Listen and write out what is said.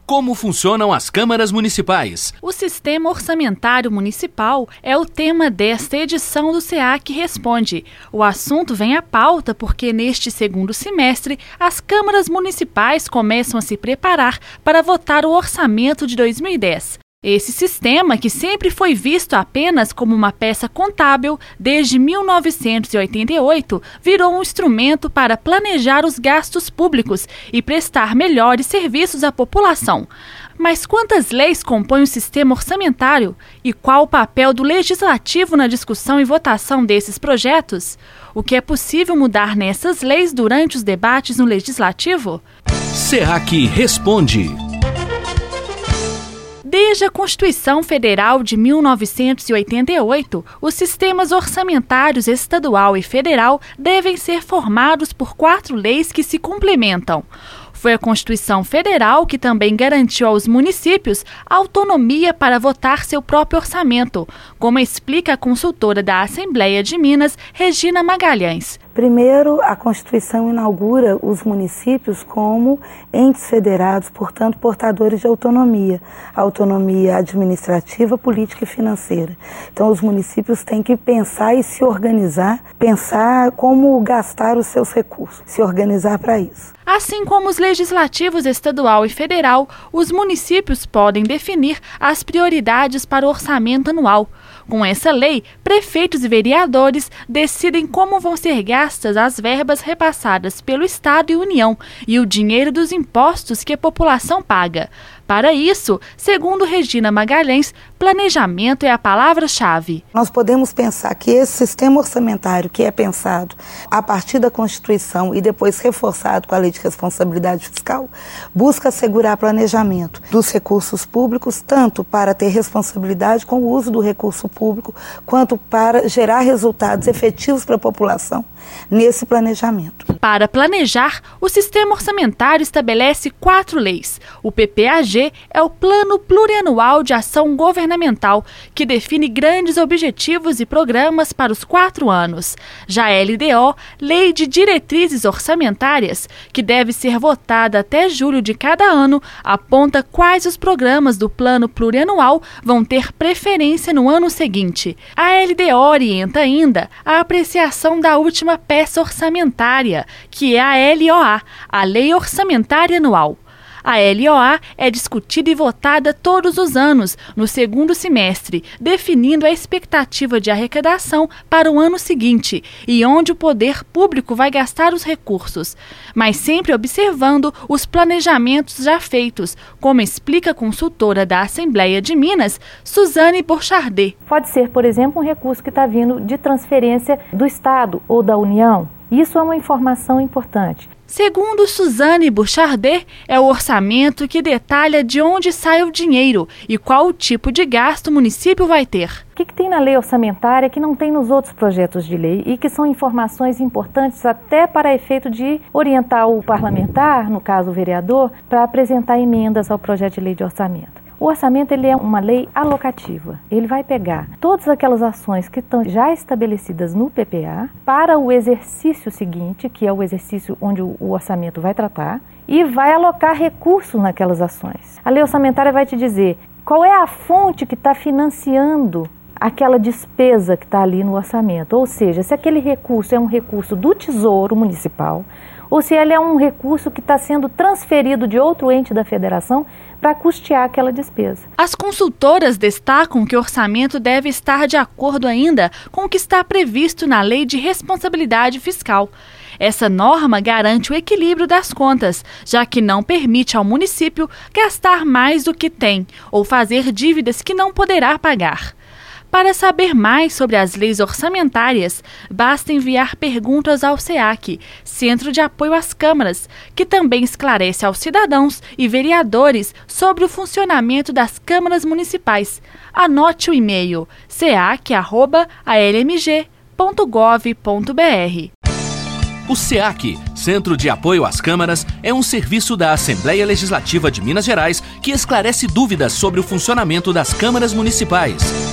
Como funcionam as câmaras municipais? O Sistema Orçamentário Municipal é o tema desta edição do SEAC Responde. O assunto vem à pauta porque neste segundo semestre, as câmaras municipais começam a se preparar para votar o orçamento de 2010. Esse sistema, que sempre foi visto apenas como uma peça contábil, desde 1988, virou um instrumento para planejar os gastos públicos e prestar melhores serviços à população. Mas quantas leis compõem o sistema orçamentário? E qual o papel do legislativo na discussão e votação desses projetos? O que é possível mudar nessas leis durante os debates no legislativo? SEAC Responde. Desde a Constituição Federal de 1988, os sistemas orçamentários estadual e federal devem ser formados por 4 leis que se complementam. Foi a Constituição Federal que também garantiu aos municípios autonomia para votar seu próprio orçamento, como explica a consultora da Assembleia de Minas, Regina Magalhães. Primeiro, a Constituição inaugura os municípios como entes federados, portanto, portadores de autonomia administrativa, política e financeira. Então, os municípios têm que pensar e se organizar, pensar como gastar os seus recursos, se organizar para isso. Assim como os legislativos estadual e federal, os municípios podem definir as prioridades para o orçamento anual. Com essa lei, prefeitos e vereadores decidem como vão ser gastas as verbas repassadas pelo Estado e União e o dinheiro dos impostos que a população paga. Para isso, segundo Regina Magalhães, planejamento é a palavra-chave. Nós podemos pensar que esse sistema orçamentário que é pensado a partir da Constituição e depois reforçado com a Lei de Responsabilidade Fiscal, busca assegurar planejamento dos recursos públicos, tanto para ter responsabilidade com o uso do recurso público, quanto para gerar resultados efetivos para a população nesse planejamento. Para planejar, o sistema orçamentário estabelece 4 leis. O PPAG é o Plano Plurianual de Ação Governamental, que define grandes objetivos e programas para os 4 anos. Já a LDO, Lei de Diretrizes Orçamentárias, que deve ser votada até julho de cada ano, aponta quais os programas do Plano Plurianual vão ter preferência no ano seguinte. A LDO orienta ainda a apreciação da última peça orçamentária, que é a LOA, a Lei Orçamentária Anual. A LOA é discutida e votada todos os anos, no segundo semestre, definindo a expectativa de arrecadação para o ano seguinte e onde o poder público vai gastar os recursos, mas sempre observando os planejamentos já feitos, como explica a consultora da Assembleia de Minas, Suzane Borchardet. Pode ser, por exemplo, um recurso que está vindo de transferência do Estado ou da União. Isso é uma informação importante. Segundo Suzane Borchardet, é o orçamento que detalha de onde sai o dinheiro e qual o tipo de gasto o município vai ter. O que tem na lei orçamentária que não tem nos outros projetos de lei e que são informações importantes até para efeito de orientar o parlamentar, no caso o vereador, para apresentar emendas ao projeto de lei de orçamento. O orçamento ele é uma lei alocativa. Ele vai pegar todas aquelas ações que estão já estabelecidas no PPA para o exercício seguinte, que é o exercício onde o orçamento vai tratar, e vai alocar recursos naquelas ações. A lei orçamentária vai te dizer qual é a fonte que está financiando aquela despesa que está ali no orçamento. Ou seja, se aquele recurso é um recurso do Tesouro Municipal, ou se ele é um recurso que está sendo transferido de outro ente da federação para custear aquela despesa. As consultoras destacam que o orçamento deve estar de acordo ainda com o que está previsto na Lei de Responsabilidade Fiscal. Essa norma garante o equilíbrio das contas, já que não permite ao município gastar mais do que tem ou fazer dívidas que não poderá pagar. Para saber mais sobre as leis orçamentárias, basta enviar perguntas ao SEAC, Centro de Apoio às Câmaras, que também esclarece aos cidadãos e vereadores sobre o funcionamento das câmaras municipais. Anote o e-mail seac@almg.gov.br. O SEAC, Centro de Apoio às Câmaras, é um serviço da Assembleia Legislativa de Minas Gerais que esclarece dúvidas sobre o funcionamento das câmaras municipais.